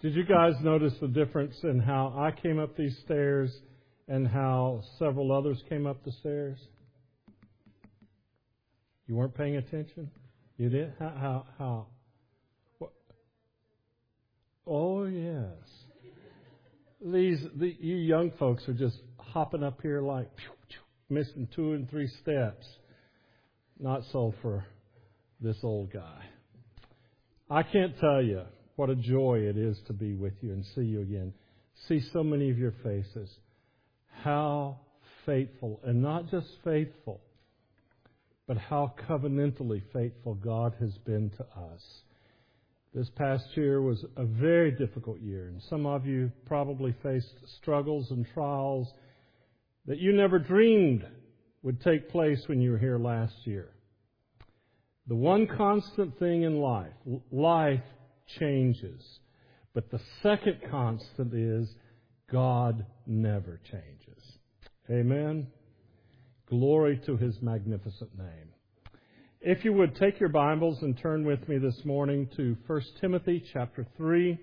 Did you guys notice the difference in how I came up these stairs and how several others came up the stairs? You weren't paying attention? You did? How? What? Oh, yes. You young folks are just hopping up here like missing 2 and 3 steps. Not so for this old guy. I can't tell you what a joy it is to be with you and see you again. See so many of your faces. How faithful, and not just faithful, but how covenantally faithful God has been to us. This past year was a very difficult year, and some of you probably faced struggles and trials that you never dreamed would take place when you were here last year. The one constant thing in life changes. But the second constant is God never changes. Amen? Glory to His magnificent name. If you would, take your Bibles and turn with me this morning to 1 Timothy chapter 3.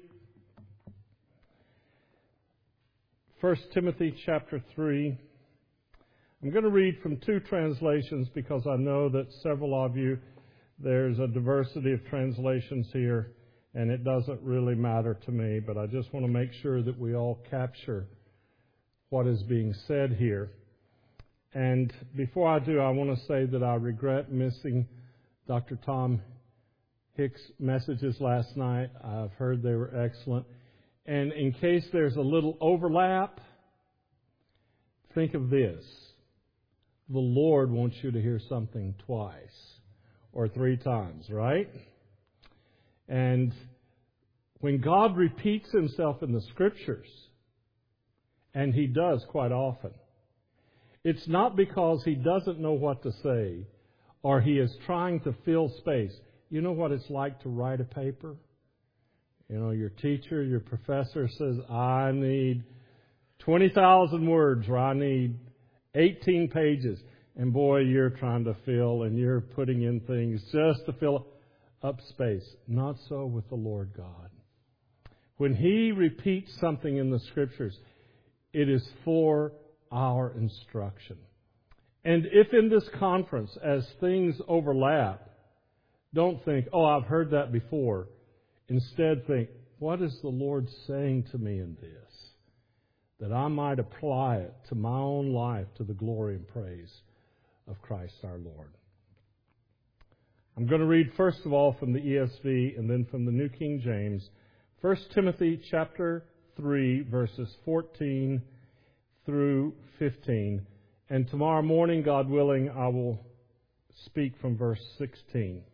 1 Timothy chapter 3. I'm going to read from 2 translations because I know that several of you, there's a diversity of translations here, and it doesn't really matter to me, but I just want to make sure that we all capture what is being said here. And before I do, I want to say that I regret missing Dr. Tom Hicks' messages last night. I've heard they were excellent. And in case there's a little overlap, think of this. The Lord wants you to hear something twice or 3 times, right? And when God repeats Himself in the Scriptures, and He does quite often, it's not because He doesn't know what to say or He is trying to fill space. You know what it's like to write a paper? You know, your teacher, your professor says, I need 20,000 words, or I need 18 pages. And boy, you're trying to fill and you're putting in things just to fill up space. Not so with the Lord God. When He repeats something in the Scriptures, it is for our instruction. And if in this conference, as things overlap, don't think, oh, I've heard that before. Instead think, what is the Lord saying to me in this? That I might apply it to my own life to the glory and praise of Christ our Lord. I'm going to read first of all from the ESV and then from the New King James. 1 Timothy chapter 3, verses 14 through 15. And tomorrow morning, God willing, I will speak from verse 16.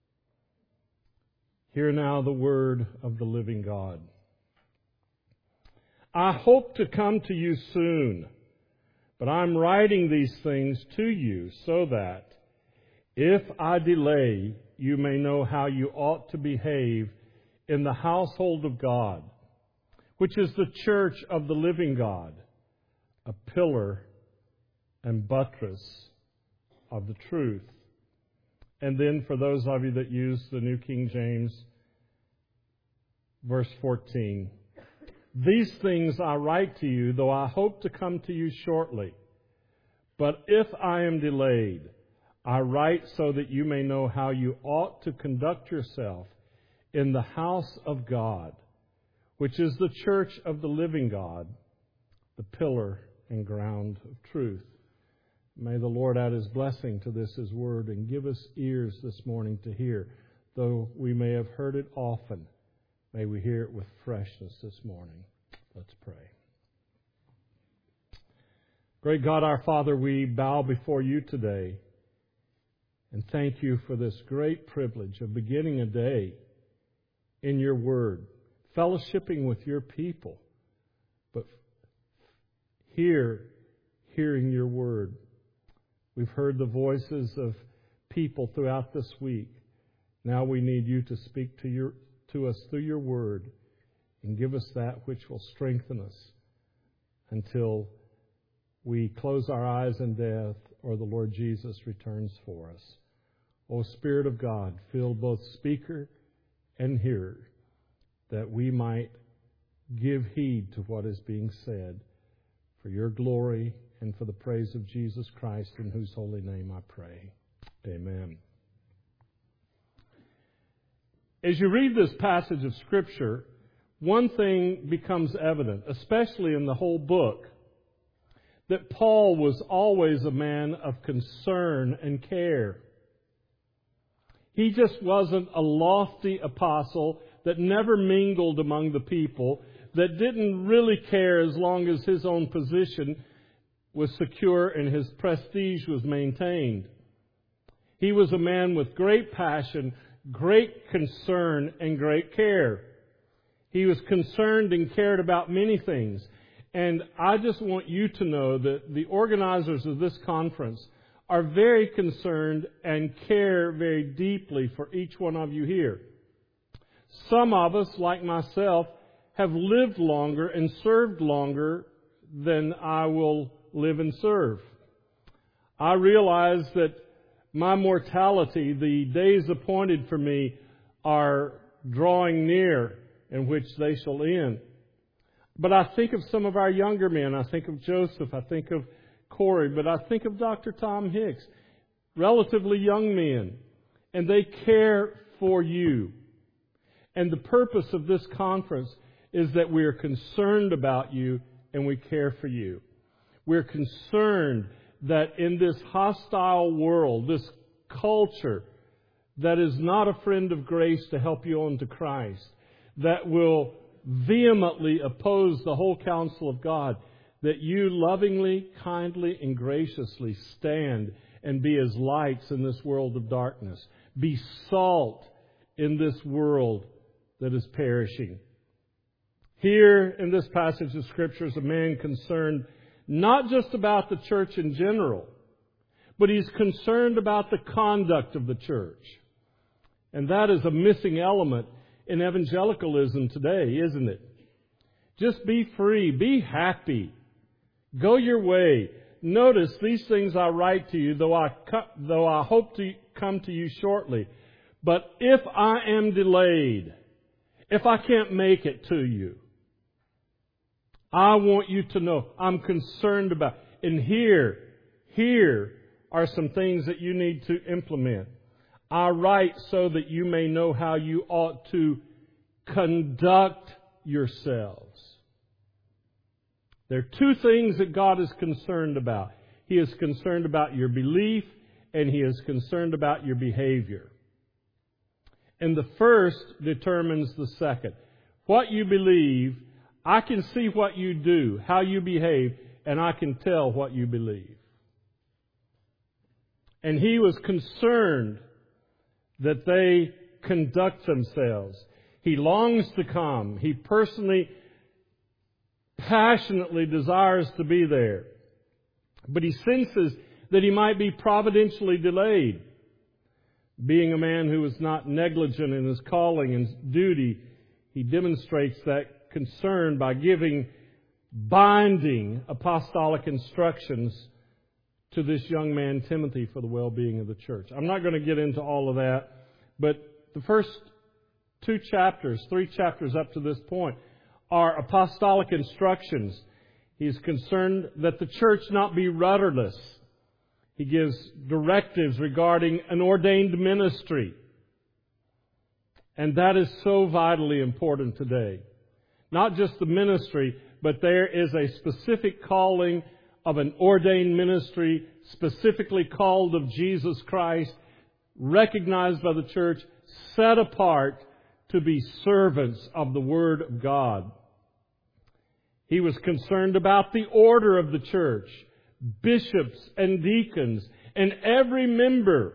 Hear now the word of the living God. I hope to come to you soon, but I'm writing these things to you so that if I delay, you may know how you ought to behave in the household of God, which is the church of the living God, a pillar and buttress of the truth. And then for those of you that use the New King James, verse 14. These things I write to you, though I hope to come to you shortly. But if I am delayed, I write so that you may know how you ought to conduct yourself in the house of God, which is the church of the living God, the pillar and ground of truth. May the Lord add His blessing to this His word and give us ears this morning to hear. Though we may have heard it often, may we hear it with freshness this morning. Let's pray. Great God, our Father, we bow before you today and thank you for this great privilege of beginning a day in your word, fellowshipping with your people, but hearing your word. We've heard the voices of people throughout this week. Now we need you to speak to us through your word and give us that which will strengthen us until we close our eyes in death or the Lord Jesus returns for us. O Spirit of God, fill both speaker and hearer that we might give heed to what is being said for your glory and for the praise of Jesus Christ, in whose holy name I pray. Amen. As you read this passage of Scripture, one thing becomes evident, especially in the whole book, that Paul was always a man of concern and care. He just wasn't a lofty apostle that never mingled among the people, that didn't really care as long as his own position was secure and his prestige was maintained. He was a man with great passion, great concern, and great care. He was concerned and cared about many things. And I just want you to know that the organizers of this conference are very concerned and care very deeply for each one of you here. Some of us, like myself, have lived longer and served longer than I will live and serve. I realize that my mortality, the days appointed for me, are drawing near, in which they shall end. But I think of some of our younger men. I think of Joseph. I think of Corey. But I think of Dr. Tom Hicks. Relatively young men. And they care for you. And the purpose of this conference is that we are concerned about you and we care for you. We're concerned that in this hostile world, this culture that is not a friend of grace to help you on to Christ, that will vehemently oppose the whole counsel of God, that you lovingly, kindly, and graciously stand and be as lights in this world of darkness. Be salt in this world that is perishing. Here in this passage of Scripture is a man concerned not just about the church in general, but he's concerned about the conduct of the church. And that is a missing element in evangelicalism today, isn't it? Just be free. Be happy. Go your way. Notice, these things I write to you, though I hope to come to you shortly. But if I am delayed, if I can't make it to you, I want you to know I'm concerned about. And here are some things that you need to implement. I write so that you may know how you ought to conduct yourselves. There are two things that God is concerned about. He is concerned about your belief, and He is concerned about your behavior. And the first determines the second. What you believe, I can see what you do, how you behave, and I can tell what you believe. And He was concerned that they conduct themselves. He longs to come. He personally, passionately desires to be there. But he senses that he might be providentially delayed. Being a man who is not negligent in his calling and duty, he demonstrates that concern by giving binding apostolic instructions to this young man, Timothy, for the well-being of the church. I'm not going to get into all of that, but the first 3 chapters up to this point are apostolic instructions. He's concerned that the church not be rudderless. He gives directives regarding an ordained ministry. And that is so vitally important today. Not just the ministry, but there is a specific calling of an ordained ministry, specifically called of Jesus Christ, recognized by the church, set apart to be servants of the Word of God. He was concerned about the order of the church, bishops and deacons, and every member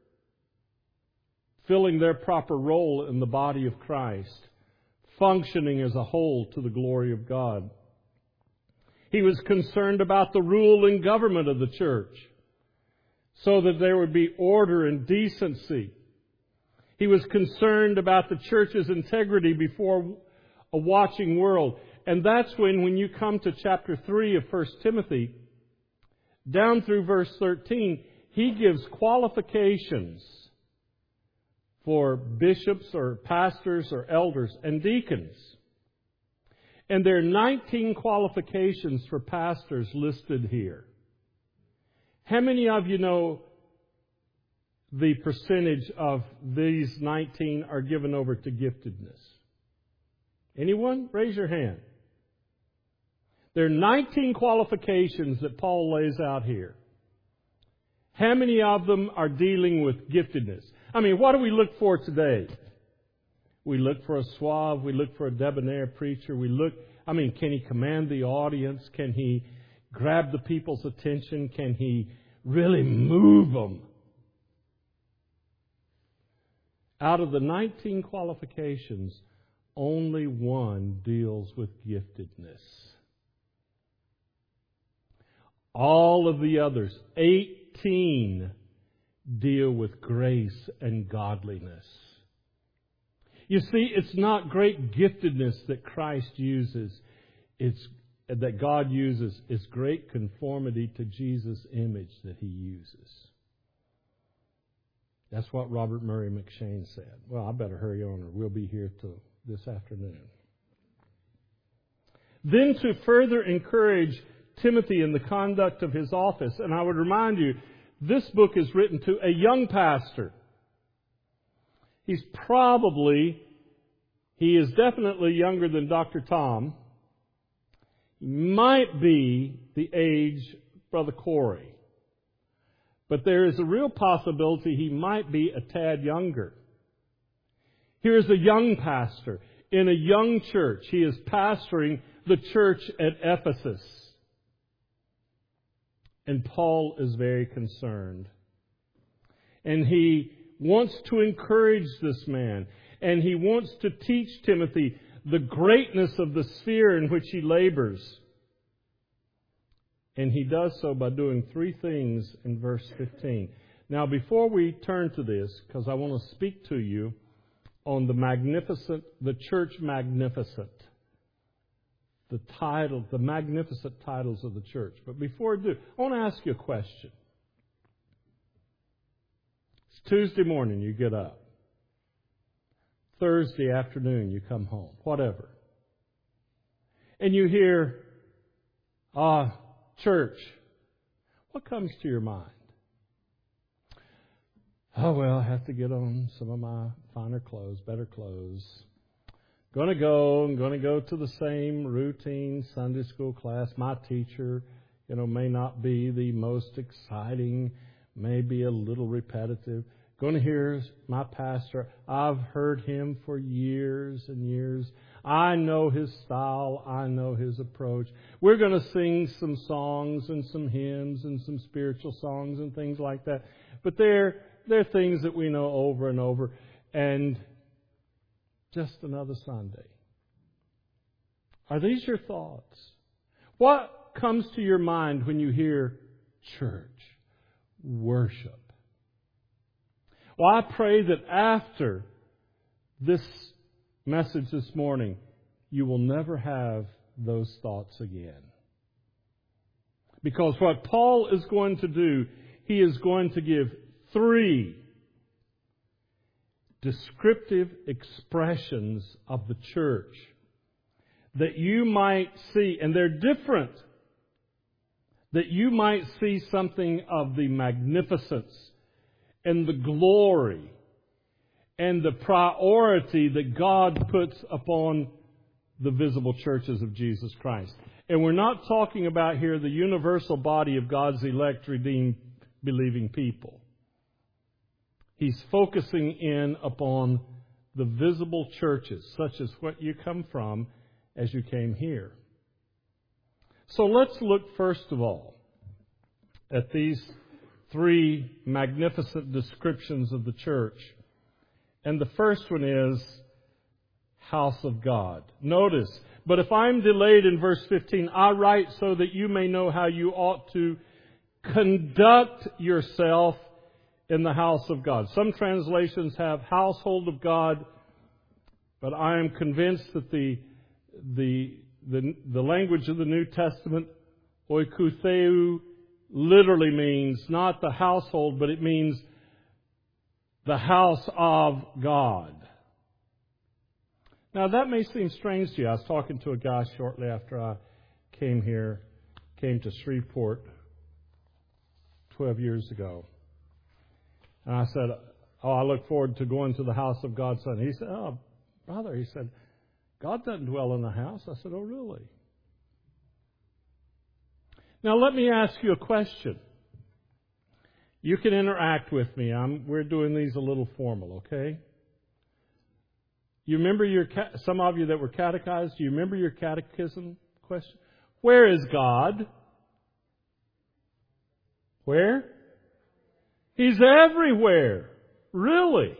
filling their proper role in the body of Christ, functioning as a whole to the glory of God. He was concerned about the rule and government of the church, so that there would be order and decency. He was concerned about the church's integrity before a watching world. And that's when you come to chapter 3 of 1 Timothy, down through verse 13, he gives qualifications for bishops or pastors or elders and deacons. And there are 19 qualifications for pastors listed here. How many of you know the percentage of these 19 are given over to giftedness? Anyone? Raise your hand. There are 19 qualifications that Paul lays out here. How many of them are dealing with giftedness? I mean, what do we look for today? We look for a suave. We look for a debonair preacher. Can he command the audience? Can he grab the people's attention? Can he really move them? Out of the 19 qualifications, only one deals with giftedness. All of the others, 18, deal with grace and godliness. You see, it's not great giftedness that Christ uses. That God uses. It's great conformity to Jesus' image that He uses. That's what Robert Murray McShane said. Well, I better hurry on or we'll be here till this afternoon. Then to further encourage Timothy in the conduct of his office, and I would remind you, this book is written to a young pastor. He is definitely younger than Dr. Tom. He might be the age of Brother Corey. But there is a real possibility he might be a tad younger. Here's a young pastor in a young church. He is pastoring the church at Ephesus. And Paul is very concerned. And he wants to encourage this man. And he wants to teach Timothy the greatness of the sphere in which he labors. And he does so by doing three things in verse 15. Now, before we turn to this, because I want to speak to you on the church magnificent. The magnificent titles of the church. But before I do, I want to ask you a question. It's Tuesday morning, you get up. Thursday afternoon, you come home. Whatever. And you hear, church. What comes to your mind? Oh, well, I have to get on some of my finer clothes, better clothes. I'm going to go to the same routine Sunday school class. My teacher, may not be the most exciting, may be a little repetitive. Going to hear my pastor. I've heard him for years and years. I know his style. I know his approach. We're going to sing some songs and some hymns and some spiritual songs and things like that. But they're things that we know over and over. And just another Sunday. Are these your thoughts? What comes to your mind when you hear church, worship? Well, I pray that after this message this morning, you will never have those thoughts again. Because what Paul is going to do, he is going to give three descriptive expressions of the church that you might see, and they're different, that you might see something of the magnificence and the glory and the priority that God puts upon the visible churches of Jesus Christ. And we're not talking about here the universal body of God's elect, redeemed, believing people. He's focusing in upon the visible churches, such as what you come from as you came here. So let's look first of all at these three magnificent descriptions of the church. And the first one is house of God. Notice, but if I'm delayed in verse 15, I write so that you may know how you ought to conduct yourself in the house of God. Some translations have household of God, but I am convinced that the language of the New Testament, oikotheu, literally means not the household, but it means the house of God. Now, that may seem strange to you. I was talking to a guy shortly after I came to Shreveport 12 years ago. And I said, I look forward to going to the house of God Son. He said, oh, brother, he said, God doesn't dwell in the house. I said, oh, really? Now, let me ask you a question. You can interact with me. We're doing these a little formal, okay? You remember some of you that were catechized, do you remember your catechism question? Where is God? Where? He's everywhere. Really?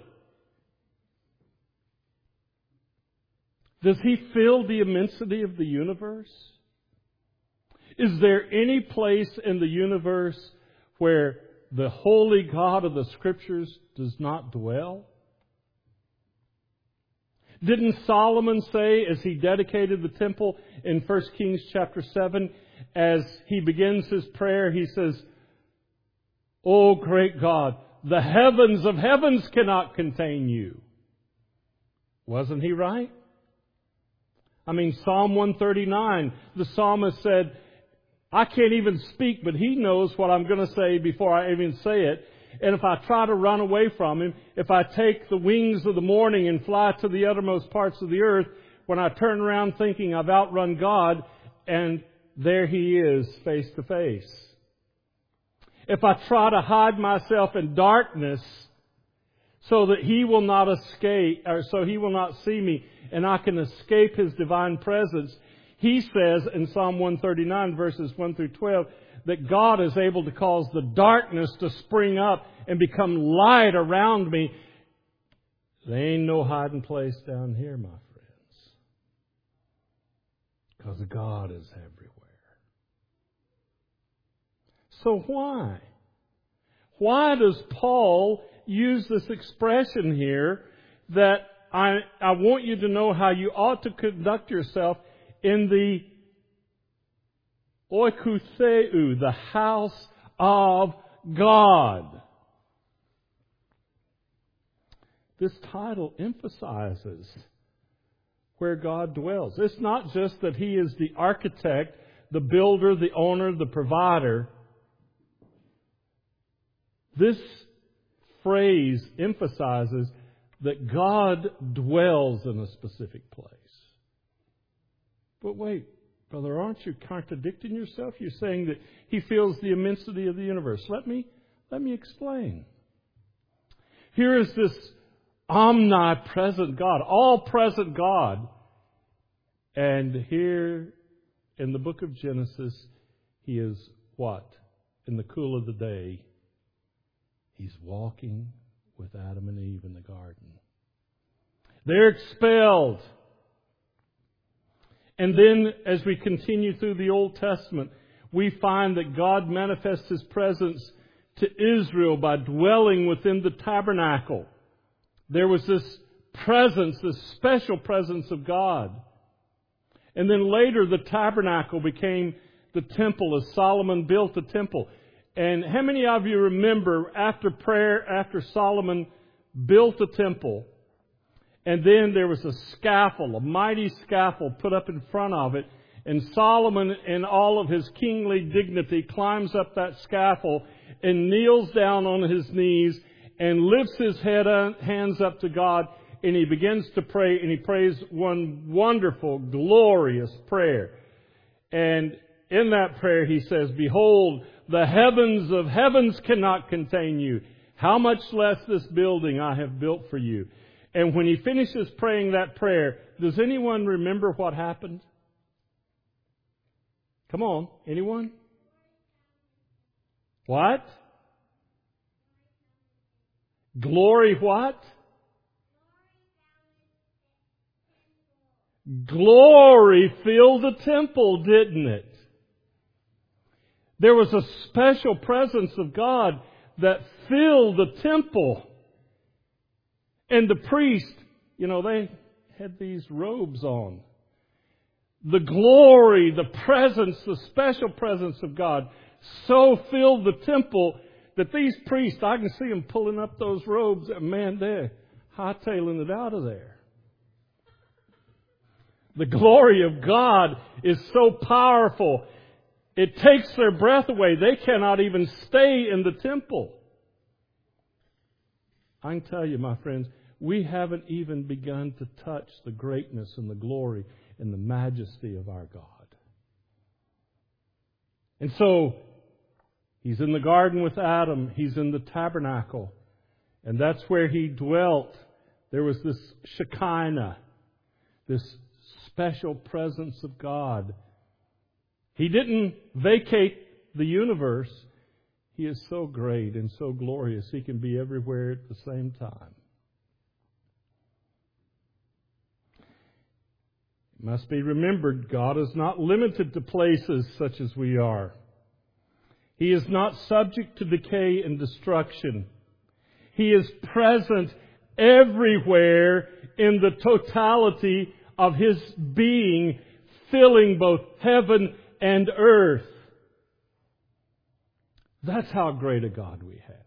Does He fill the immensity of the universe? Is there any place in the universe where the holy God of the Scriptures does not dwell? Didn't Solomon say, as he dedicated the temple in 1 Kings chapter 7, as he begins his prayer, he says, "O great God, the heavens of heavens cannot contain you." Wasn't he right? I mean, Psalm 139, the psalmist said, I can't even speak, but He knows what I'm going to say before I even say it. And if I try to run away from Him, if I take the wings of the morning and fly to the uttermost parts of the earth, when I turn around thinking I've outrun God, and there He is face to face. If I try to hide myself in darkness so that He will not escape, or so He will not see me, and I can escape His divine presence, He says in Psalm 139 verses 1 through 12 that God is able to cause the darkness to spring up and become light around me. There ain't no hiding place down here, my friends. Because God is everywhere. So why? Why does Paul use this expression here that I want you to know how you ought to conduct yourself in the oikotheu, the house of God? This title emphasizes where God dwells. It's not just that He is the architect, the builder, the owner, the provider. This phrase emphasizes that God dwells in a specific place. But wait, brother, aren't you contradicting yourself? You're saying that He fills the immensity of the universe. Let me explain. Here is this omnipresent God, all-present God. And here in the book of Genesis, He is what? In the cool of the day, He's walking with Adam and Eve in the garden. They're expelled. And then as we continue through the Old Testament, we find that God manifests His presence to Israel by dwelling within the tabernacle. There was this presence, this special presence of God. And then later the tabernacle became the temple as Solomon built the temple. And how many of you remember after prayer, after Solomon built the temple, and then there was a scaffold, a mighty scaffold put up in front of it, and Solomon in all of his kingly dignity climbs up that scaffold and kneels down on his knees and lifts his hands up to God, and he begins to pray, and he prays one wonderful, glorious prayer. And in that prayer he says, "Behold, the heavens of heavens cannot contain you. How much less this building I have built for you." And when he finishes praying that prayer, does anyone remember what happened? Come on, anyone? What? Glory what? Glory filled the temple, didn't it? There was a special presence of God that filled the temple. And the priest, they had these robes on. The glory, the presence, the special presence of God so filled the temple that these priests, I can see them pulling up those robes. Man, they're hightailing it out of there. The glory of God is so powerful, it takes their breath away. They cannot even stay in the temple. I can tell you, my friends, we haven't even begun to touch the greatness and the glory and the majesty of our God. And so, He's in the garden with Adam. He's in the tabernacle. And that's where He dwelt. There was this Shekinah, this special presence of God. He didn't vacate the universe. He is so great and so glorious. He can be everywhere at the same time. It must be remembered, God is not limited to places such as we are. He is not subject to decay and destruction. He is present everywhere in the totality of His being, filling both heaven and earth. That's how great a God we have.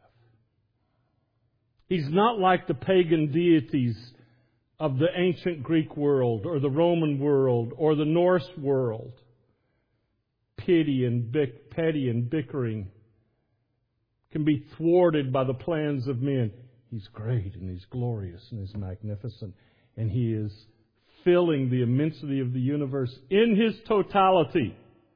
He's not like the pagan deities of the ancient Greek world or the Roman world or the Norse world. Petty and bickering can be thwarted by the plans of men. He's great and He's glorious and He's magnificent. And He is filling the immensity of the universe in His totality.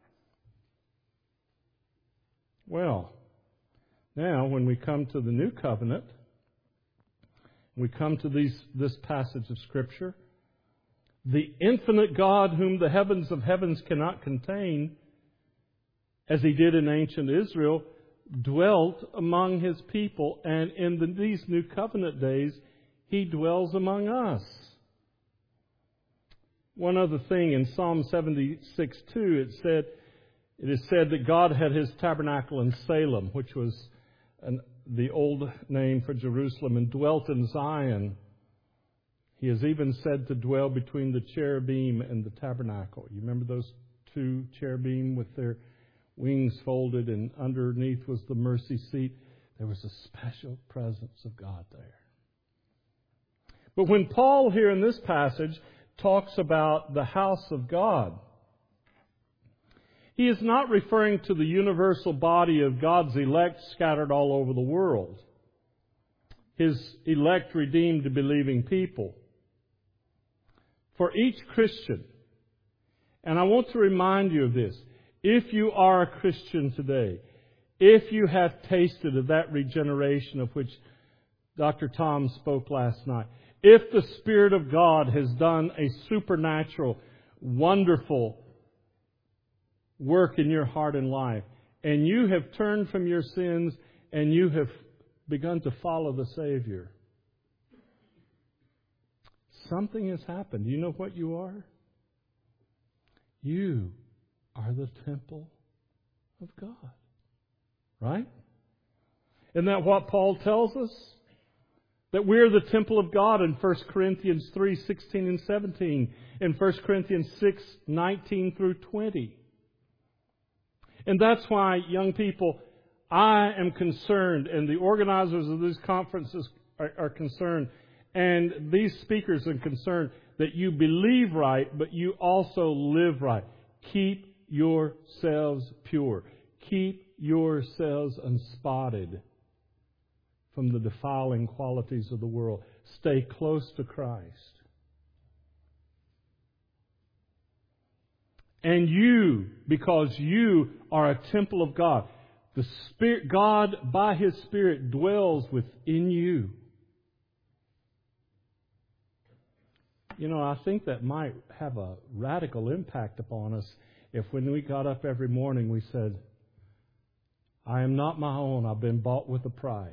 Well, now when we come to the New Covenant, we come to this passage of Scripture, the infinite God whom the heavens of heavens cannot contain, as He did in ancient Israel, dwelt among His people. And in these New Covenant days, He dwells among us. One other thing, in Psalm 76:2, it is said that God had His tabernacle in Salem, which was the old name for Jerusalem, and dwelt in Zion. He is even said to dwell between the cherubim and the tabernacle. You remember those two cherubim with their wings folded, and underneath was the mercy seat? There was a special presence of God there. But when Paul here in this passage talks about the house of God, he is not referring to the universal body of God's elect scattered all over the world. His elect, redeemed, believing people. For each Christian, and I want to remind you of this, if you are a Christian today, if you have tasted of that regeneration of which Dr. Tom spoke last night, if the Spirit of God has done a supernatural, wonderful work in your heart and life, and you have turned from your sins and you have begun to follow the Savior, something has happened. You know what you are? You are the temple of God. Right? Isn't that what Paul tells us? That we're the temple of God in 1 Corinthians 3:16 and 17, in 1 Corinthians 6:19 through 20. And that's why, young people, I am concerned, and the organizers of these conferences are concerned, and these speakers are concerned, that you believe right, but you also live right. Keep yourselves pure. Keep yourselves unspotted from the defiling qualities of the world. Stay close to Christ. And you, because you are a temple of God, the Spirit, God by His Spirit dwells within you. You know, I think that might have a radical impact upon us if when we got up every morning we said, I am not my own, I've been bought with a price.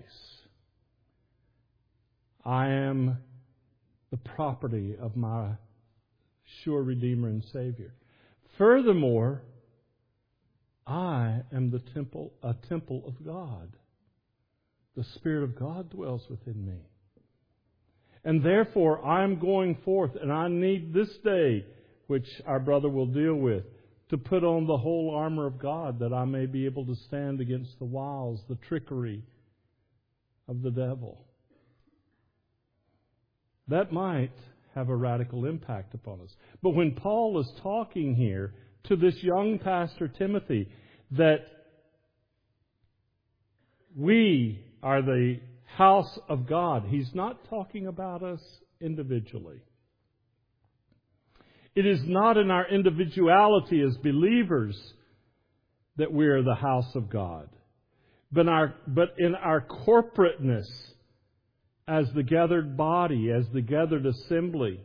I am the property of my sure Redeemer and Savior. Furthermore, I am a temple of God. The Spirit of God dwells within me. And therefore, I'm going forth, and I need this day, which our brother will deal with, to put on the whole armor of God, that I may be able to stand against the wiles, the trickery of the devil. That might have a radical impact upon us. But when Paul is talking here to this young pastor Timothy, that we are the house of God, he's not talking about us individually. It is not in our individuality as believers that we are the house of God, but in our corporateness as the gathered body, as the gathered assembly.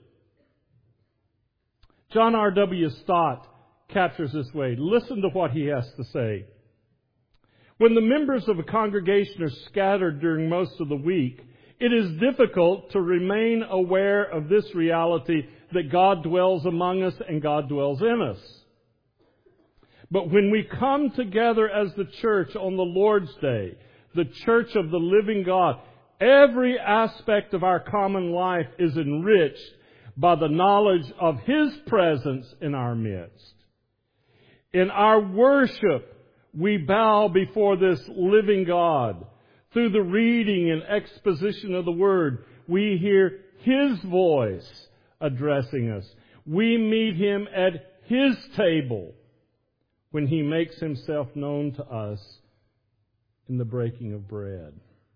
John R.W. Stott captures this way. Listen to what he has to say. When the members of a congregation are scattered during most of the week, it is difficult to remain aware of this reality that God dwells among us and God dwells in us. But when we come together as the church on the Lord's Day, the church of the living God, every aspect of our common life is enriched by the knowledge of His presence in our midst. In our worship, we bow before this living God. Through the reading and exposition of the Word, we hear His voice addressing us. We meet Him at His table when He makes Himself known to us in the breaking of bread.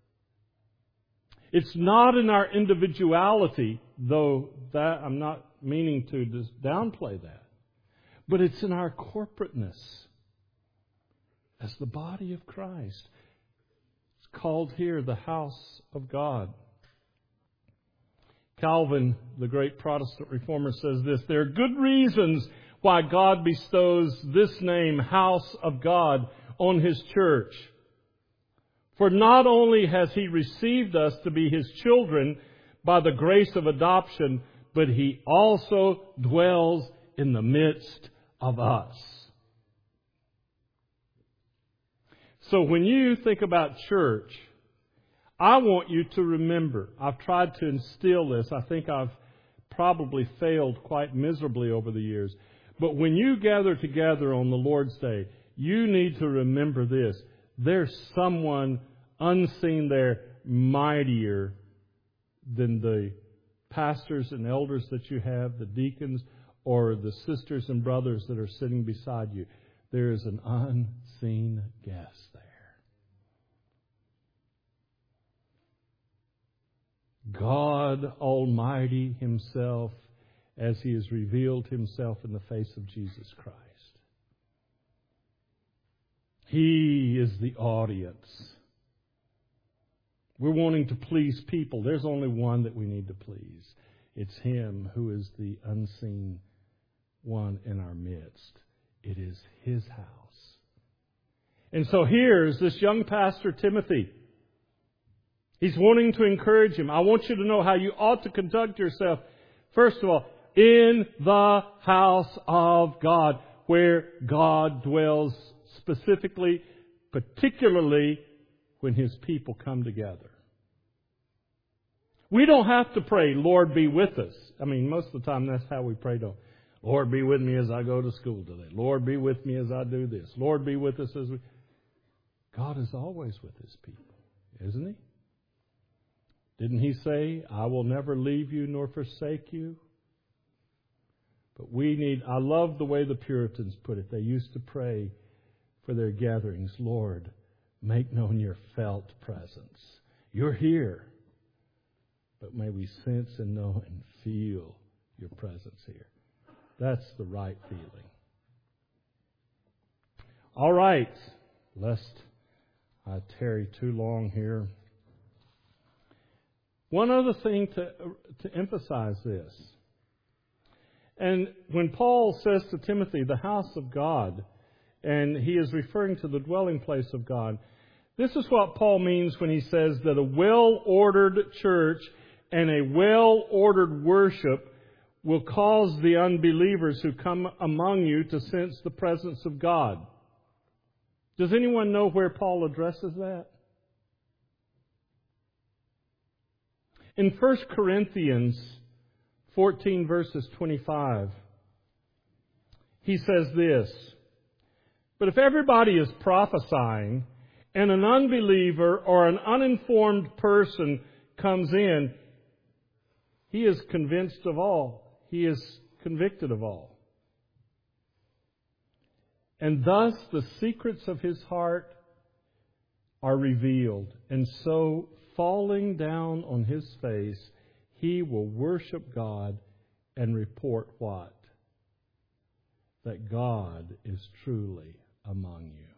It's not in our individuality, though that I'm not meaning to just downplay that, but it's in our corporateness as the body of Christ. It's called here the house of God. Calvin, the great Protestant reformer, says this: there are good reasons why God bestows this name, house of God, on His church. For not only has He received us to be His children by the grace of adoption, but He also dwells in the midst of us. So when you think about church, I want you to remember, I've tried to instill this. I think I've probably failed quite miserably over the years. But when you gather together on the Lord's Day, you need to remember this. There's someone unseen there mightier than the pastors and elders that you have, the deacons, or the sisters and brothers that are sitting beside you. There is an unseen guest there. God Almighty Himself, as He has revealed Himself in the face of Jesus Christ. He is the audience. We're wanting to please people. There's only one that we need to please. It's Him who is the unseen one in our midst. It is His house. And so here's this young pastor, Timothy. He's wanting to encourage him. I want you to know how you ought to conduct yourself. First of all, in the house of God, where God dwells specifically, particularly when His people come together. We don't have to pray, Lord, be with us. I mean, most of the time that's how we pray, don't we? Lord, be with me as I go to school today. Lord, be with me as I do this. Lord, be with us as we... God is always with His people, isn't He? Didn't He say, I will never leave you nor forsake you? But I love the way the Puritans put it. They used to pray for their gatherings, Lord, make known your felt presence. You're here, but may we sense and know and feel your presence here. That's the right feeling. All right, lest I tarry too long here. One other thing to emphasize this. And when Paul says to Timothy, the house of God, and he is referring to the dwelling place of God, this is what Paul means when he says that a well-ordered church and a well-ordered worship will cause the unbelievers who come among you to sense the presence of God. Does anyone know where Paul addresses that? In 1 Corinthians 14 verses 25, he says this: but if everybody is prophesying and an unbeliever or an uninformed person comes in, He is convinced of all. He is convicted of all. And thus the secrets of his heart are revealed. And so, falling down on his face, he will worship God and report what? That God is truly among you.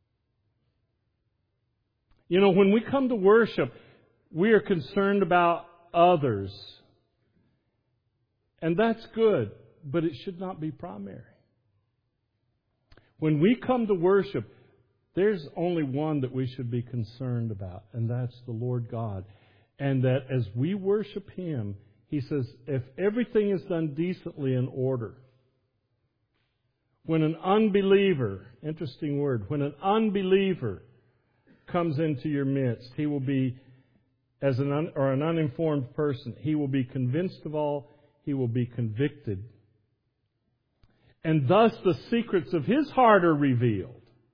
You know, when we come to worship, we are concerned about others. And that's good, but it should not be primary. When we come to worship, there's only one that we should be concerned about, and that's the Lord God. And that as we worship Him, He says, if everything is done decently in order, when an unbeliever, interesting word, when an unbeliever comes into your midst, he will be, as an uninformed person, he will be convinced of all, he will be convicted. And thus the secrets of his heart are revealed.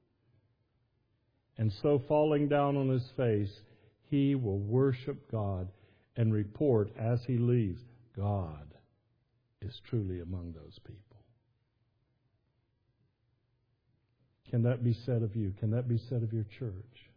And so, falling down on his face, he will worship God and report as he leaves, God is truly among those people. Can that be said of you? Can that be said of your church?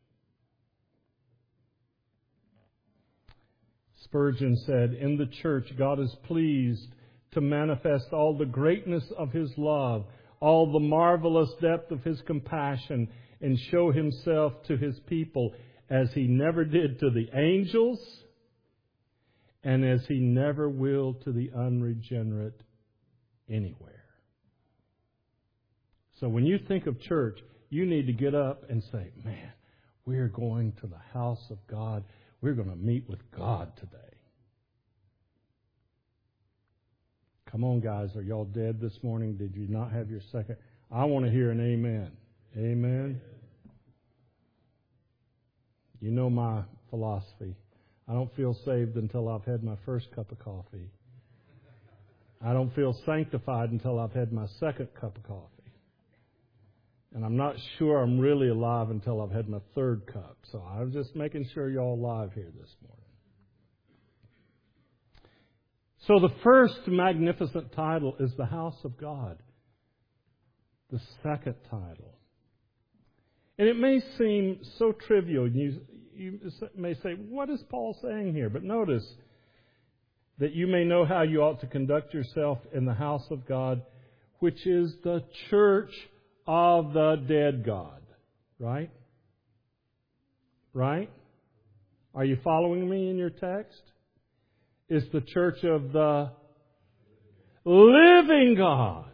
Spurgeon said, in the church, God is pleased to manifest all the greatness of His love, all the marvelous depth of His compassion, and show Himself to His people as He never did to the angels and as He never will to the unregenerate anywhere. So when you think of church, you need to get up and say, man, we're going to the house of God. We're going to meet with God today. Come on, guys. Are y'all dead this morning? Did you not have your second? I want to hear an amen. Amen. You know my philosophy. I don't feel saved until I've had my first cup of coffee. I don't feel sanctified until I've had my second cup of coffee. And I'm not sure I'm really alive until I've had my third cup. So I'm just making sure you're all alive here this morning. So the first magnificent title is the house of God. The second title. And it may seem so trivial. You may say, what is Paul saying here? But notice that you may know how you ought to conduct yourself in the house of God, which is the church of the dead God. Right? Right? Are you following me in your text? It's the church of the living God.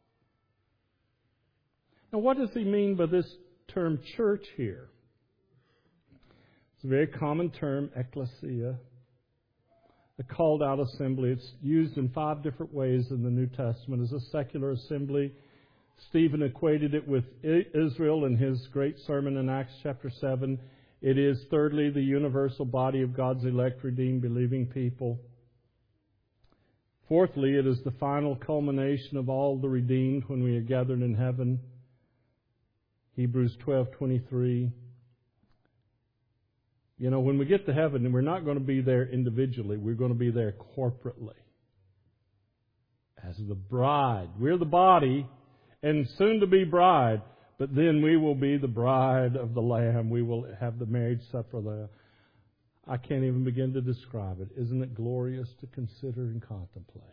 Now, what does he mean by this term church here? It's a very common term, ecclesia, a called out assembly. It's used in 5 different ways in the New Testament as a secular assembly. Stephen equated it with Israel in his great sermon in Acts chapter 7. It is, thirdly, the universal body of God's elect, redeemed, believing people. Fourthly, it is the final culmination of all the redeemed when we are gathered in heaven. Hebrews 12:23. You know, when we get to heaven, we're not going to be there individually. We're going to be there corporately. As the bride. We're the body and soon to be bride. But then we will be the bride of the Lamb. We will have the marriage supper there. I can't even begin to describe it. Isn't it glorious to consider and contemplate?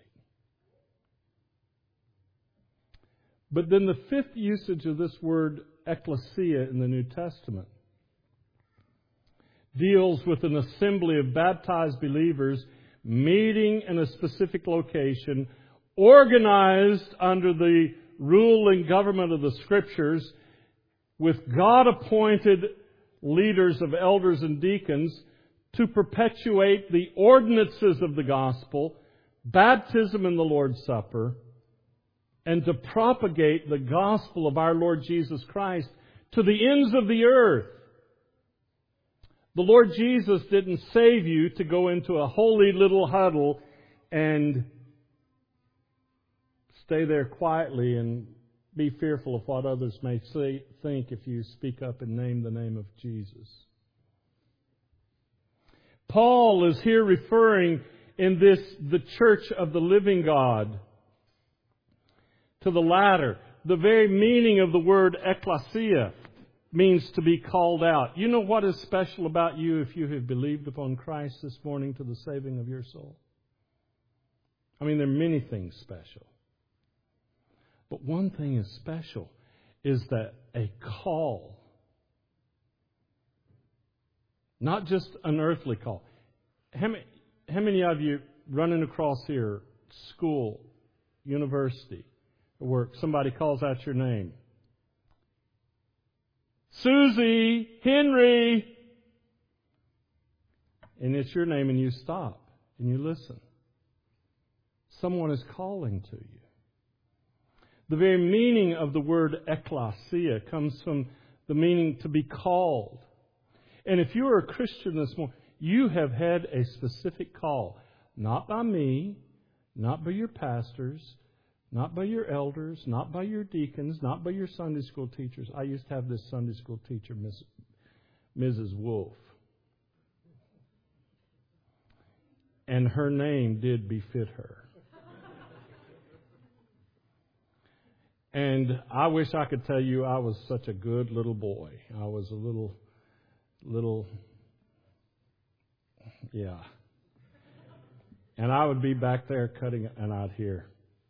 But then the 5th usage of this word ecclesia in the New Testament deals with an assembly of baptized believers meeting in a specific location, organized under the rule and government of the Scriptures, with God-appointed leaders of elders and deacons to perpetuate the ordinances of the gospel, baptism and the Lord's Supper, and to propagate the gospel of our Lord Jesus Christ to the ends of the earth. The Lord Jesus didn't save you to go into a holy little huddle and stay there quietly and be fearful of what others may think if you speak up and name the name of Jesus. Paul is here referring in this, the church of the living God. To the latter, the very meaning of the word ecclesia means to be called out. You know what is special about you if you have believed upon Christ this morning to the saving of your soul? I mean, there are many things special. But one thing is special is that a call, not just an earthly call. How many of you running across here, school, university, work, somebody calls out your name? Susie, Henry. And it's your name and you stop and you listen. Someone is calling to you. The very meaning of the word ecclesia comes from the meaning to be called. And if you are a Christian this morning, you have had a specific call. Not by me, not by your pastors, not by your elders, not by your deacons, not by your Sunday school teachers. I used to have this Sunday school teacher, Mrs. Wolf. And her name did befit her. And I wish I could tell you I was such a good little boy. I was a little, yeah. And I would be back there cutting, and I'd hear,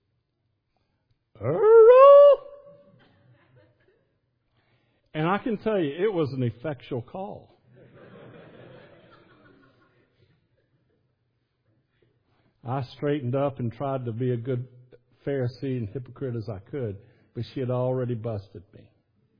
Earl! And I can tell you, it was an effectual call. I straightened up and tried to be a good Pharisee and hypocrite as I could, but she had already busted me.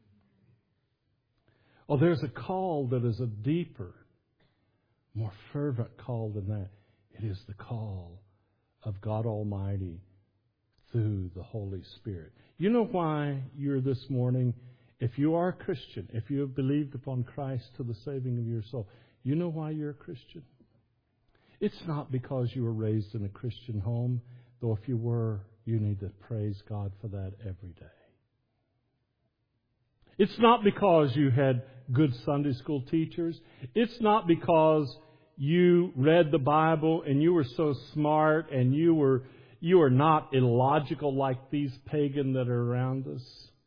Oh, there's a call that is a deeper, more fervent call than that. It is the call of God Almighty through the Holy Spirit. You know why you're this morning? If you are a Christian, if you have believed upon Christ to the saving of your soul, you know why you're a Christian? It's not because you were raised in a Christian home, though if you were, you need to praise God for that every day. It's not because you had good Sunday school teachers. It's not because you read the Bible and you were so smart and you are not illogical like these pagan that are around us.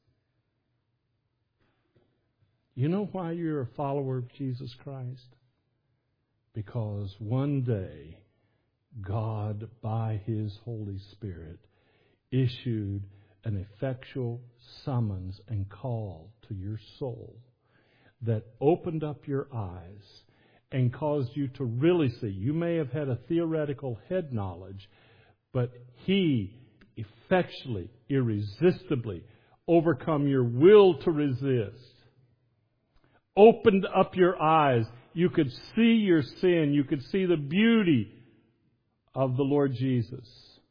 You know why you're a follower of Jesus Christ? Because one day God, by His Holy Spirit, issued an effectual summons and call to your soul that opened up your eyes and caused you to really see. You may have had a theoretical head knowledge, but He effectually, irresistibly overcome your will to resist. Opened up your eyes. You could see your sin. You could see the beauty of the Lord Jesus.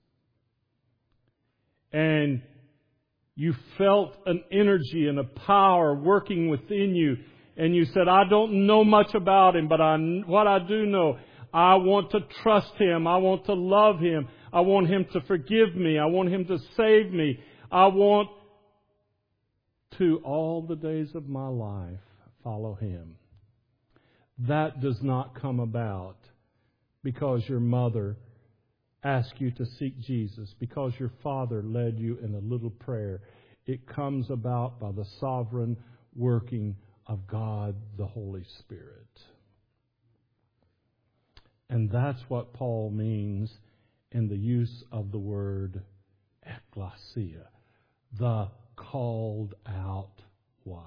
And you felt an energy and a power working within you. And you said, I don't know much about Him, but what I do know, I want to trust Him. I want to love Him. I want Him to forgive me. I want Him to save me. I want to, all the days of my life, follow Him. That does not come about because your mother asked you to seek Jesus, because your father led you in a little prayer. It comes about by the sovereign working of God, the Holy Spirit. And that's what Paul means in the use of the word ecclesia, the called out ones.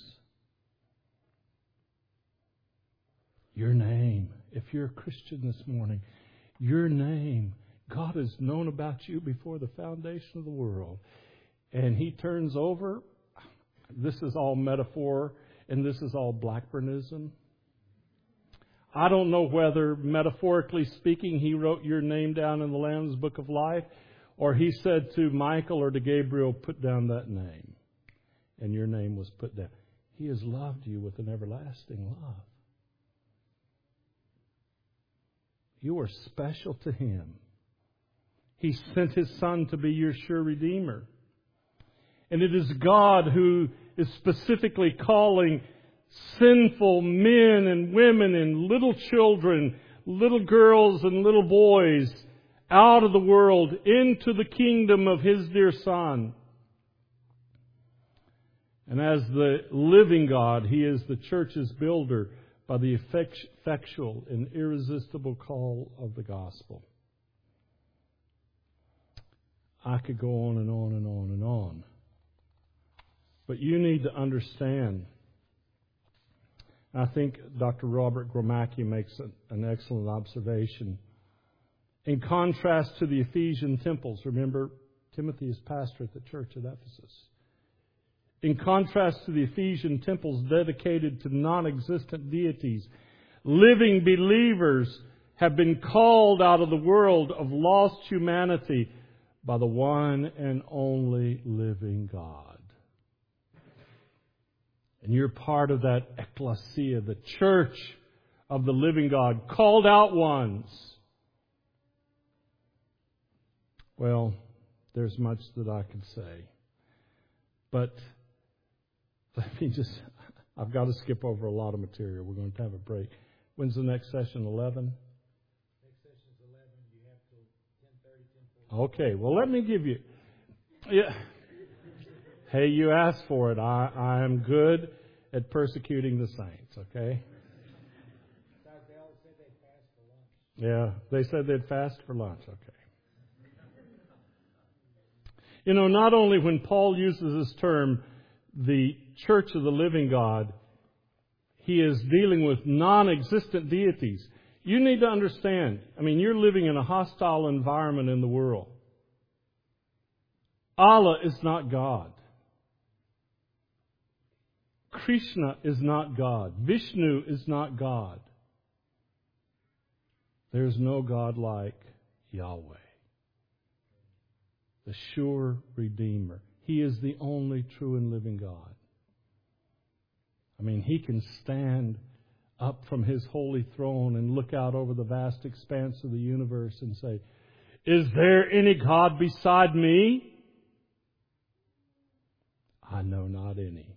Your name, if you're a Christian this morning, your name, God has known about you before the foundation of the world. And He turns over, this is all metaphor, and this is all Blackburnism. I don't know whether, metaphorically speaking, He wrote your name down in the Lamb's Book of Life, or He said to Michael or to Gabriel, put down that name. And your name was put down. He has loved you with an everlasting love. You are special to Him. He sent His Son to be your sure Redeemer. And it is God who is specifically calling sinful men and women and little children, little girls and little boys out of the world into the kingdom of His dear Son. And as the living God, He is the church's builder by the effectual and irresistible call of the gospel. I could go on and on and on and on. But you need to understand. I think Dr. Robert Gromacki makes an excellent observation. In contrast to the Ephesian temples, remember, Timothy is pastor at the church at Ephesus. In contrast to the Ephesian temples dedicated to non-existent deities, living believers have been called out of the world of lost humanity by the one and only living God. And you're part of that ecclesia, the church of the living God, called out ones. Well, there's much that I could say. But I've got to skip over a lot of material. We're going to have a break. When's the next session? 11? Next session is 11. You have till 10:30, 10:40. Okay, well, let me give you... Yeah. Hey, you asked for it. I am good at persecuting the saints, okay? Besides, they all said they'd fast for lunch. Yeah, they said they'd fast for lunch, okay. You know, not only when Paul uses this term, the church of the living God, he is dealing with non-existent deities. You need to understand, you're living in a hostile environment in the world. Allah is not God. Krishna is not God. Vishnu is not God. There is no God like Yahweh, the sure Redeemer. He is the only true and living God. He can stand up from His holy throne and look out over the vast expanse of the universe and say, "Is there any God beside me? I know not any.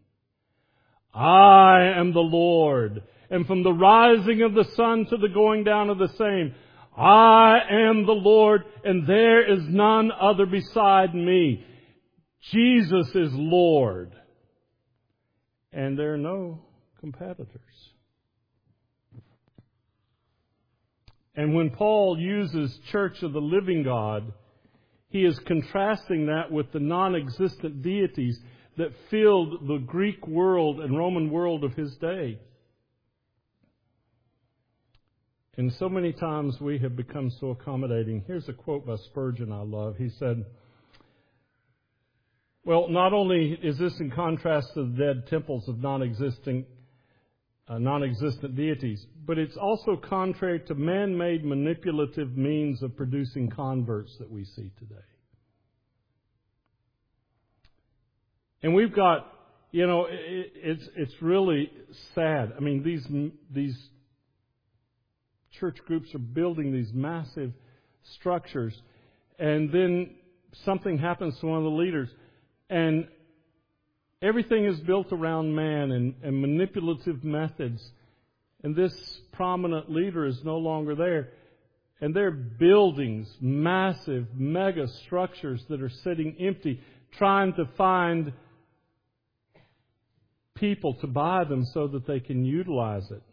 I am the Lord, and from the rising of the sun to the going down of the same, I am the Lord, and there is none other beside me. Jesus is Lord." And there are no competitors. And when Paul uses church of the living God, he is contrasting that with the non-existent deities that filled the Greek world and Roman world of his day. And so many times we have become so accommodating. Here's a quote by Spurgeon I love. He said, well, not only is this in contrast to the dead temples of non-existent deities, but it's also contrary to man-made manipulative means of producing converts that we see today. And we've got, it's really sad. These church groups are building these massive structures, and then something happens to one of the leaders, and everything is built around man and manipulative methods, and this prominent leader is no longer there. And they're buildings, massive, mega structures that are sitting empty, trying to find people to buy them so that they can utilize it.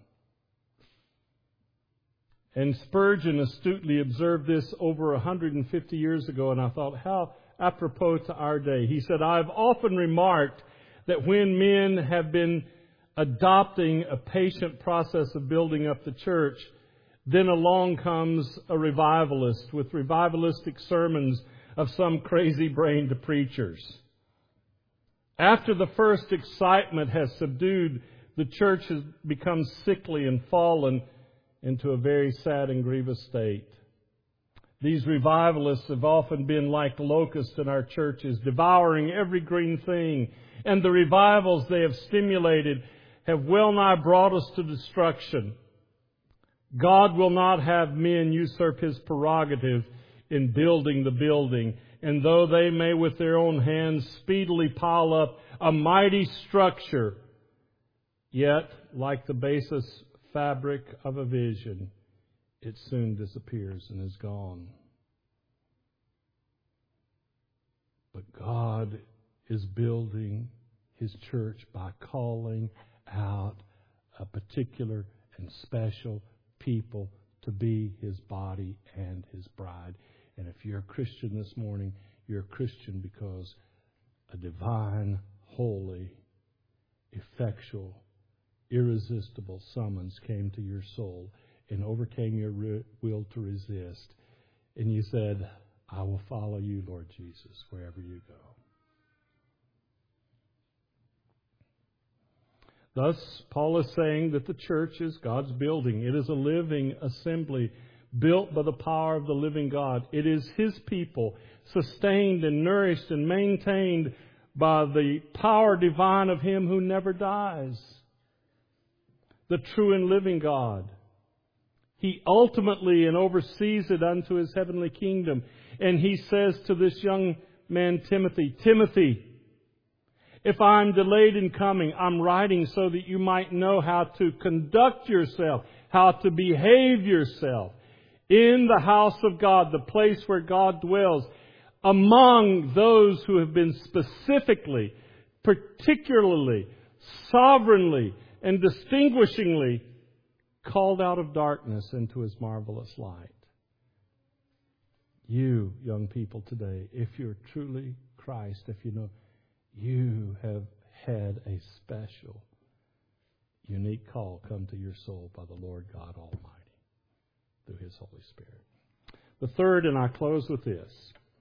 And Spurgeon astutely observed this over 150 years ago, and I thought, how apropos to our day. He said, "I've often remarked that when men have been adopting a patient process of building up the church, then along comes a revivalist with revivalistic sermons of some crazy-brained preachers. After the first excitement has subdued, the church has become sickly and fallen into a very sad and grievous state. These revivalists have often been like locusts in our churches, devouring every green thing, and the revivals they have stimulated have well nigh brought us to destruction. God will not have men usurp His prerogative in building the building, and though they may with their own hands speedily pile up a mighty structure, yet, like the basis fabric of a vision, it soon disappears and is gone. But God is building His church by calling out a particular and special people to be His body and His bride. And if you're a Christian this morning, you're a Christian because a divine, holy, effectual, irresistible summons came to your soul and overcame your will to resist. And you said, I will follow you, Lord Jesus, wherever you go. Thus, Paul is saying that the church is God's building. It is a living assembly built by the power of the living God. It is His people, sustained and nourished and maintained by the power divine of Him who never dies, the true and living God. He ultimately and oversees it unto His heavenly kingdom. And he says to this young man, Timothy, Timothy, if I'm delayed in coming, I'm writing so that you might know how to conduct yourself, how to behave yourself in the house of God, the place where God dwells, among those who have been specifically, particularly, sovereignly, and distinguishingly called out of darkness into His marvelous light. You, young people today, if you're truly Christ, if you know, you have had a special, unique call come to your soul by the Lord God Almighty through His Holy Spirit. The third, and I close with this.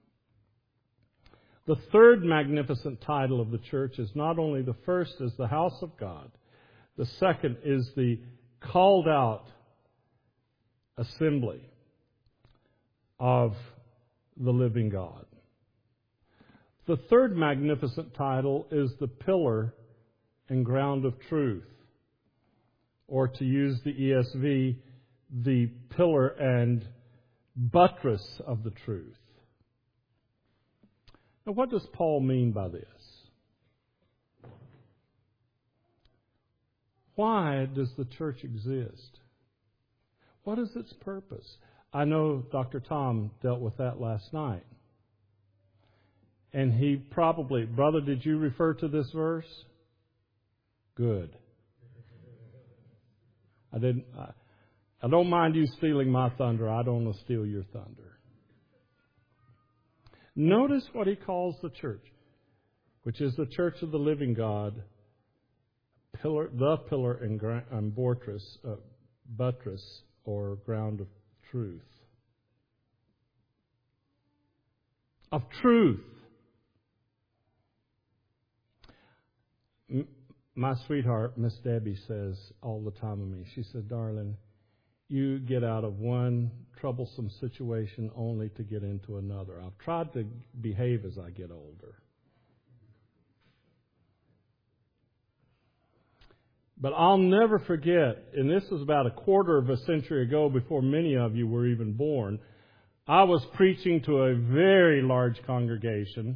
The third magnificent title of the church is not only the first is the house of God. The second is the called out assembly of the living God. The third magnificent title is the pillar and ground of truth. Or to use the ESV, the pillar and buttress of the truth. Now, what does Paul mean by this? Why does the church exist? What is its purpose? I know Dr. Tom dealt with that last night. And he probably, brother, did you refer to this verse? Good. I don't mind you stealing my thunder. I don't want to steal your thunder. Notice what he calls the church, which is the church of the living God, the pillar and buttress or ground of truth. Of truth. My sweetheart, Miss Debbie, says all the time to me, she said, darling, you get out of one troublesome situation only to get into another. I've tried to behave as I get older. But I'll never forget, and this was about a quarter of a century ago before many of you were even born, I was preaching to a very large congregation.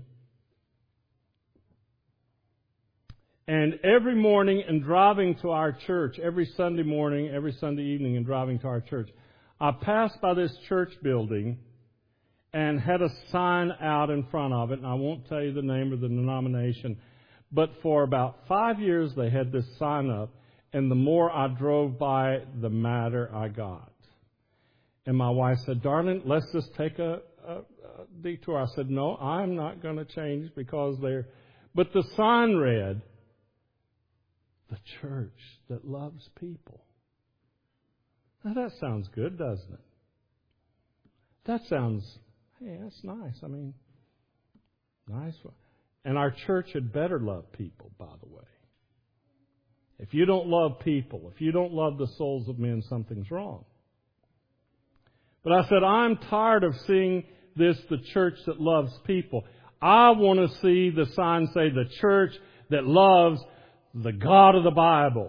And every morning and driving to our church, every Sunday morning, every Sunday evening and driving to our church, I passed by this church building and had a sign out in front of it. And I won't tell you the name of the denomination. But for about 5 years, they had this sign up. And the more I drove by, the madder I got. And my wife said, darling, let's just take a detour. I said, no, I'm not going to change because they're... But the sign read, the church that loves people. Now that sounds good, doesn't it? That sounds, hey, that's nice. I mean, nice one. And our church had better love people, by the way. If you don't love people, if you don't love the souls of men, something's wrong. But I said, I'm tired of seeing this, the church that loves people. I want to see the sign say, the church that loves the God of the Bible.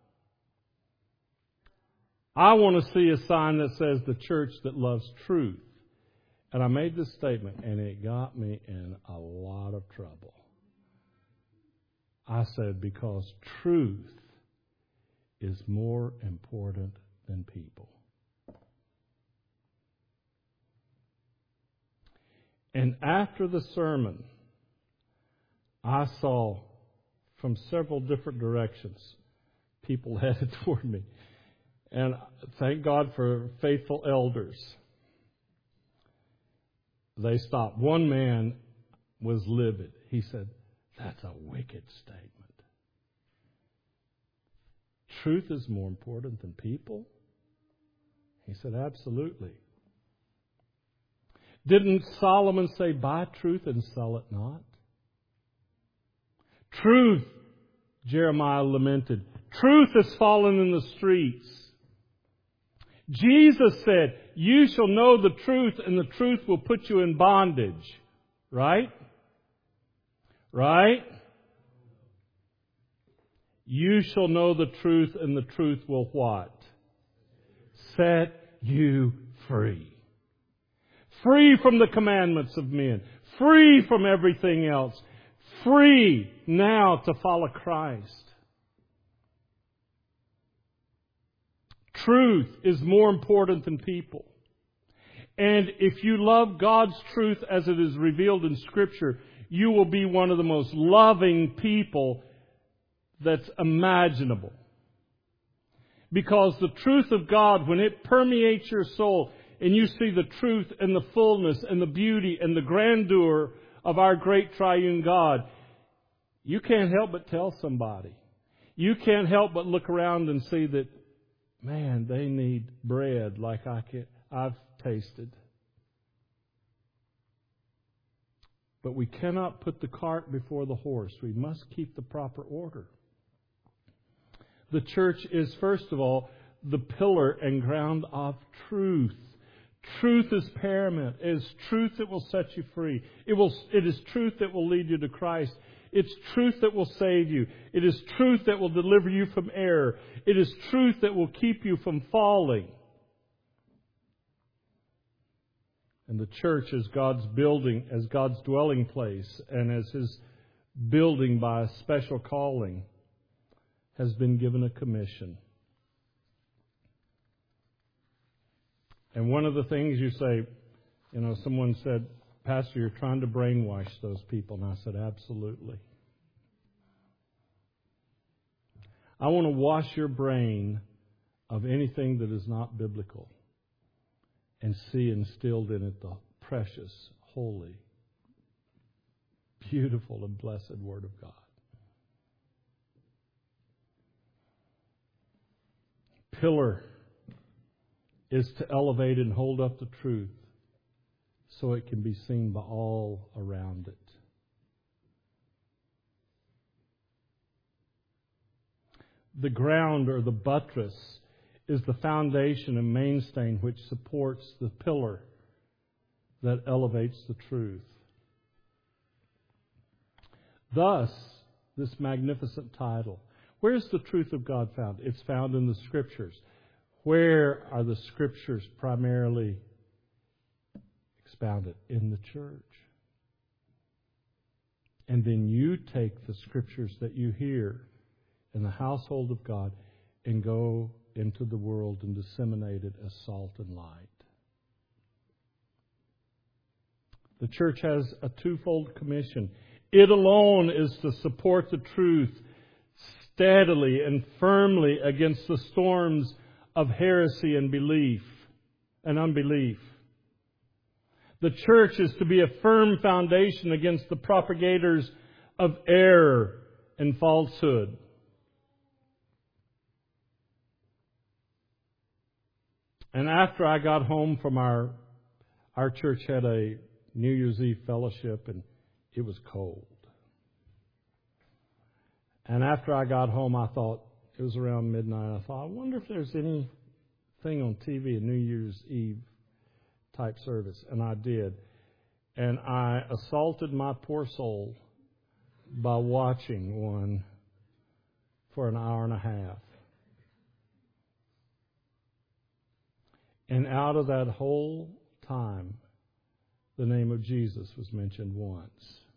I want to see a sign that says the church that loves truth. And I made this statement, and it got me in a lot of trouble. I said, because truth is more important than people. And after the sermon, I saw from several different directions people headed toward me. And thank God for faithful elders. They stopped. One man was livid. He said, "That's a wicked statement. Truth is more important than people?" He said, "Absolutely. Didn't Solomon say, 'Buy truth and sell it not'?" Truth, Jeremiah lamented. Truth has fallen in the streets. Jesus said, "You shall know the truth, and the truth will put you in bondage." Right? Right? You shall know the truth, and the truth will what? Set you free. Free from the commandments of men. Free from everything else. Free now to follow Christ. Truth is more important than people. And if you love God's truth as it is revealed in Scripture, you will be one of the most loving people that's imaginable. Because the truth of God, when it permeates your soul and you see the truth and the fullness and the beauty and the grandeur of our great triune God, you can't help but tell somebody. You can't help but look around and see that, man, they need bread like I've tasted. But we cannot put the cart before the horse. We must keep the proper order. The church is, first of all, the pillar and ground of truth. Truth is paramount. It is truth that will set you free. It is truth that will lead you to Christ. It's truth that will save you. It is truth that will deliver you from error. It is truth that will keep you from falling. And the church as God's building, as God's dwelling place, and as His building by a special calling, has been given a commission. And one of the things you say, someone said, "Pastor, you're trying to brainwash those people." And I said, absolutely. I want to wash your brain of anything that is not biblical and see instilled in it the precious, holy, beautiful, and blessed Word of God. Pillar is to elevate and hold up the truth so it can be seen by all around it. The ground or the buttress is the foundation and mainstay which supports the pillar that elevates the truth. Thus, this magnificent title. Where's the truth of God found? It's found in the Scriptures. Where are the Scriptures primarily expounded? In the church. And then you take the Scriptures that you hear in the household of God and go into the world and disseminate it as salt and light. The church has a twofold commission. It alone is to support the truth steadily and firmly against the storms of heresy and belief and unbelief. The church is to be a firm foundation against the propagators of error and falsehood. And after I got home from our church had a New Year's Eve fellowship, and it was cold. And after I got home, I thought, it was around midnight, I thought, I wonder if there's anything on TV, a New Year's Eve type service. And I did. And I assaulted my poor soul by watching one for an hour and a half. And out of that whole time, the name of Jesus was mentioned once.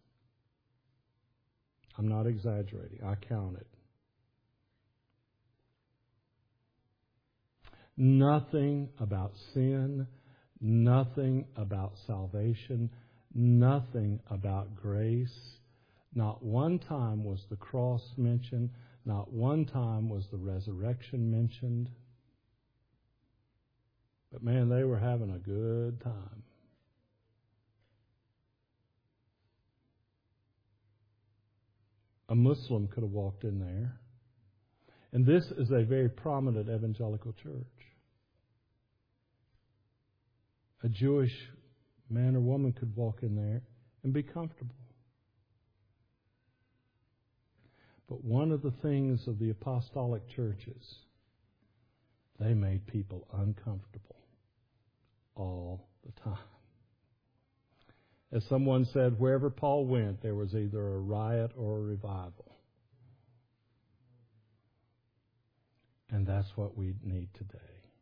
I'm not exaggerating. I counted. Nothing about sin, nothing about salvation, nothing about grace. Not one time was the cross mentioned. Not one time was the resurrection mentioned. But man, they were having a good time. A Muslim could have walked in there. And this is a very prominent evangelical church. A Jewish man or woman could walk in there and be comfortable. But one of the things of the apostolic churches, they made people uncomfortable all the time. As someone said, wherever Paul went, there was either a riot or a revival. And that's what we need today.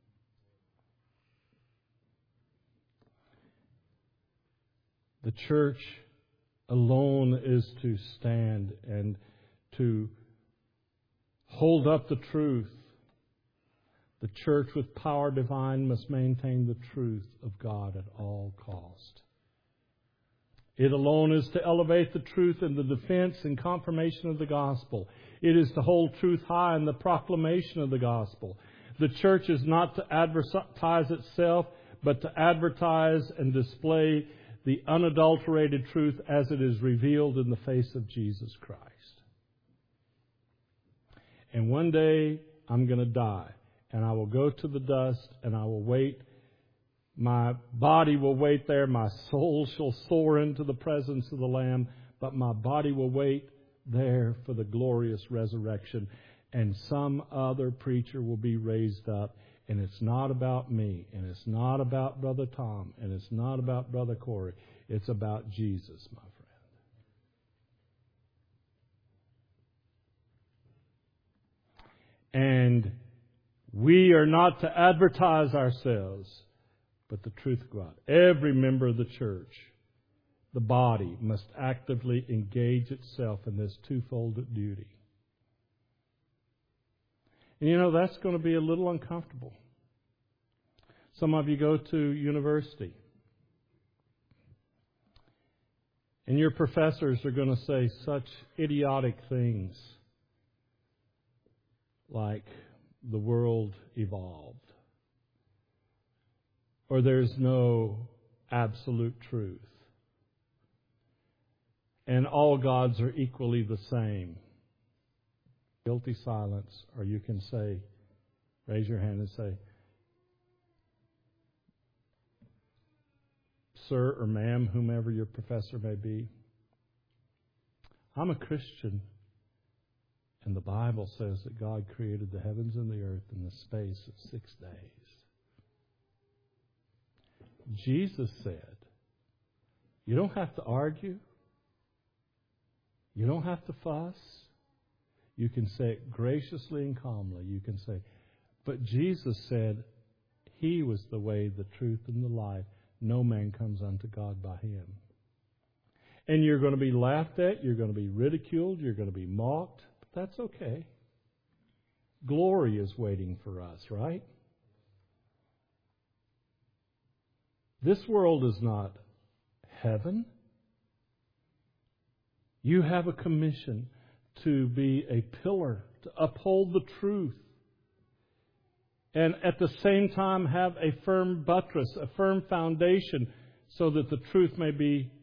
The church alone is to stand and to hold up the truth. The church with power divine must maintain the truth of God at all cost. It alone is to elevate the truth in the defense and confirmation of the gospel. It is to hold truth high in the proclamation of the gospel. The church is not to advertise itself, but to advertise and display the unadulterated truth as it is revealed in the face of Jesus Christ. And one day I'm going to die, and I will go to the dust, and I will wait. My body will wait there. My soul shall soar into the presence of the Lamb, but my body will wait there for the glorious resurrection. And some other preacher will be raised up. And it's not about me. And it's not about Brother Tom. And it's not about Brother Corey. It's about Jesus, my friend. And we are not to advertise ourselves, but the truth of God. Every member of the church, the body, must actively engage itself in this twofold duty. And you know, that's going to be a little uncomfortable. Some of you go to university, and your professors are going to say such idiotic things like the world evolved, or there's no absolute truth, and all gods are equally the same. Guilty silence, or you can say, raise your hand and say, sir or ma'am, whomever your professor may be, I'm a Christian, and the Bible says that God created the heavens and the earth in the space of 6 days. Jesus said, you don't have to argue. You don't have to fuss. You can say it graciously and calmly. You can say, but Jesus said He was the way, the truth, and the life. No man comes unto God by Him. And you're going to be laughed at. You're going to be ridiculed. You're going to be mocked. But that's okay. Glory is waiting for us, right? This world is not heaven. You have a commission to be a pillar, to uphold the truth, and at the same time have a firm buttress, a firm foundation, so that the truth may be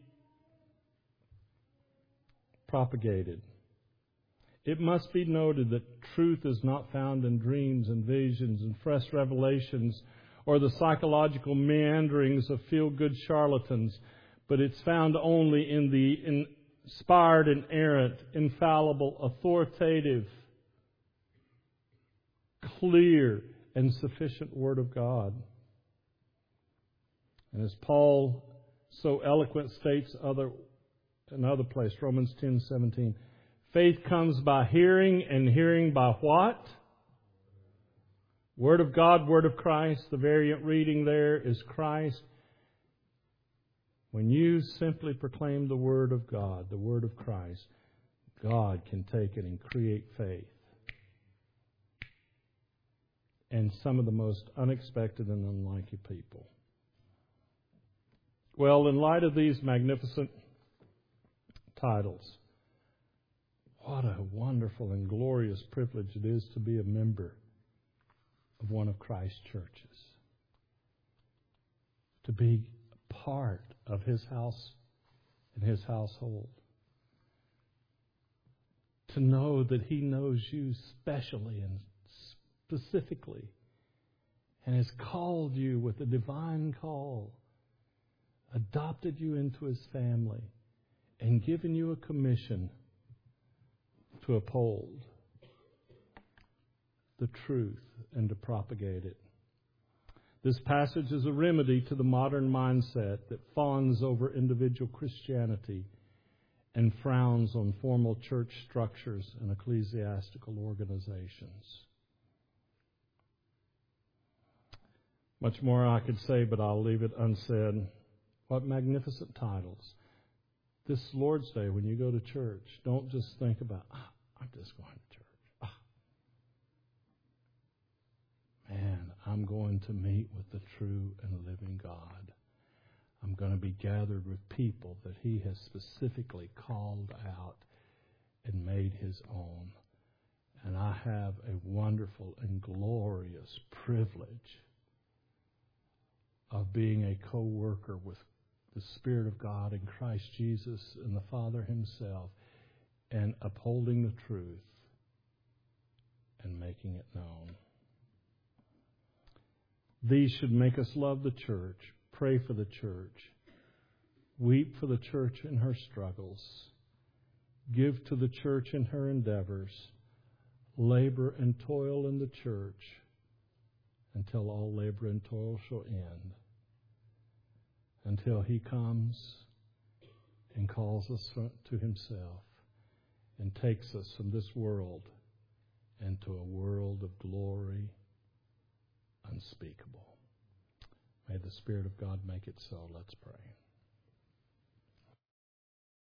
propagated. It must be noted that truth is not found in dreams and visions and fresh revelations or the psychological meanderings of feel-good charlatans, but it's found only in the inspired, inerrant, infallible, authoritative, clear, and sufficient Word of God. And as Paul so eloquent states another place, Romans 10:17, faith comes by hearing, and hearing by what? Word of God, Word of Christ. The variant reading there is Christ. When you simply proclaim the Word of God, the Word of Christ, God can take it and create faith. And some of the most unexpected and unlikely people. Well, in light of these magnificent titles, what a wonderful and glorious privilege it is to be a member of one of Christ's churches. To be part of His house and His household. To know that He knows you specially and specifically and has called you with a divine call, adopted you into His family, and given you a commission to uphold the truth and to propagate it. This passage is a remedy to the modern mindset that fawns over individual Christianity and frowns on formal church structures and ecclesiastical organizations. Much more I could say, but I'll leave it unsaid. What magnificent titles. This Lord's Day, when you go to church, don't just think about, I'm just going to church. Man, I'm going to meet with the true and living God. I'm going to be gathered with people that He has specifically called out and made His own. And I have a wonderful and glorious privilege of being a co-worker with the Spirit of God in Christ Jesus and the Father Himself, and upholding the truth and making it known. These should make us love the church, pray for the church, weep for the church in her struggles, give to the church in her endeavors, labor and toil in the church until all labor and toil shall end, until He comes and calls us to Himself and takes us from this world into a world of glory unspeakable. May the Spirit of God make it so. Let's pray.